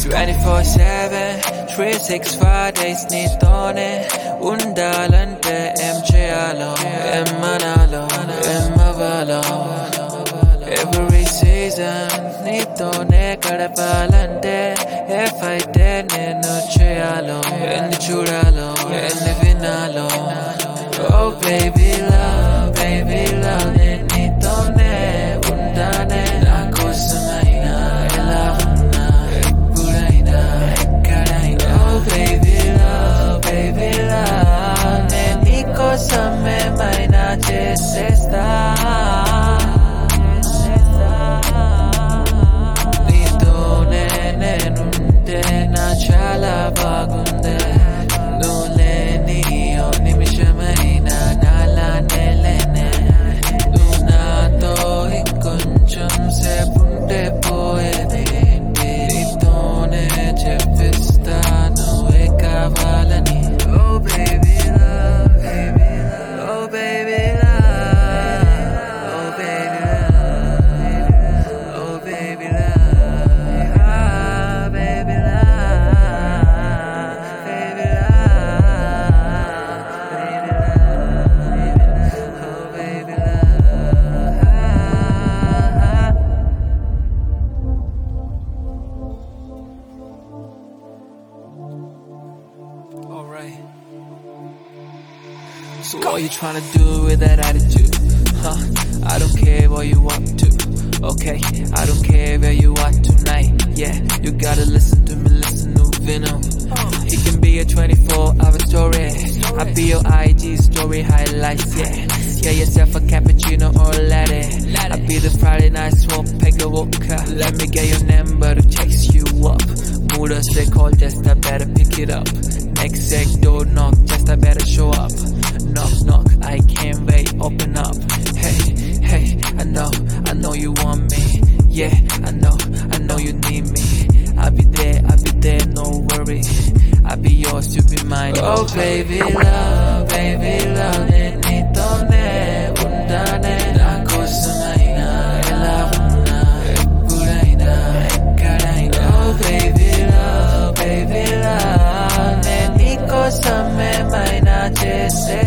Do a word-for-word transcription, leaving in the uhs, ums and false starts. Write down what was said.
twenty-four seven, three sixty-five days నీతోనే ఉండాలంటే ఏం చేయాలో ఏమనాలో ఏమవ్వాలో every season నీతోనే గడపాలంటే ఏ ఫైట్ నేను చేయాలో ఎన్ని చూడాలో ఎన్ని వినాలో oh baby love baby love నేను నీతోనే ఉండానే నా కోసమైనా ఎలా ఉన్నా ఎప్పుడైనా ఎక్కడైనా oh baby love baby love నేను నీ కోసం ఏమైనా చేసేస్తా నీతోనే నేనుంటే నా చాలా బాగుందే నువ్వు లేని ఓ నిమిషమైనా నాలానే లేనే నువ్వు నాతో ఇంకొంచెం సేపుంటే పోయేది నీతోనే చెప్పిస్తా నువ్వే కావాలని oh baby love baby love oh baby love oh baby love oh baby love ah baby love baby love oh baby love alright so what you tryna do with that attitude huh I don't care what you want to okay I don't care where you are tonight yeah you gotta listen to me listen to Vino it can be a twenty-four hour story I'll be your I G story highlights yeah get yourself a cappuccino or a latte I'll be the Friday night swap pick a vodka let me get your number to chase you up mooders they call just I better pick it up next sec door knock just I better show up knock knock I can't wait open up hey hey I know I know you want me yeah I know I know you need me I'll be there I'll be there no worry I'll be yours you be mine oh baby love baby love నేను నీతోనే ఉండానే నా కోసమైనా ఎలా ఉన్నా ఎప్పుడైనా ఎక్కడైనా oh baby love baby love నేను నీ కోసం ఏమైనా చేసే